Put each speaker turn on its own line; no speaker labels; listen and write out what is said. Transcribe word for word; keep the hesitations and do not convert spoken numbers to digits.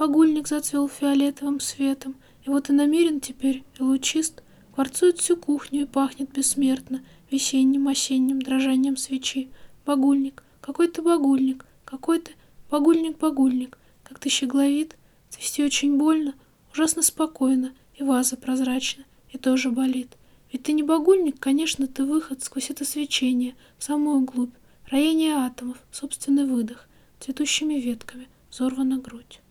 Багульник зацвел фиолетовым светом, и вот и намерен теперь, и лучист, кварцует всю кухню и пахнет бессмертно весенним осенним дрожанием свечи. Багульник, какой ты багульник, какой ты багульник-багульник, как ты щегловит, цвести очень больно, ужасно спокойно, и ваза прозрачна, и тоже болит. Ведь ты не багульник, конечно, ты выход сквозь это свечение, в самую глубь, роение атомов, собственный выдох, цветущими ветками, взорвана грудь.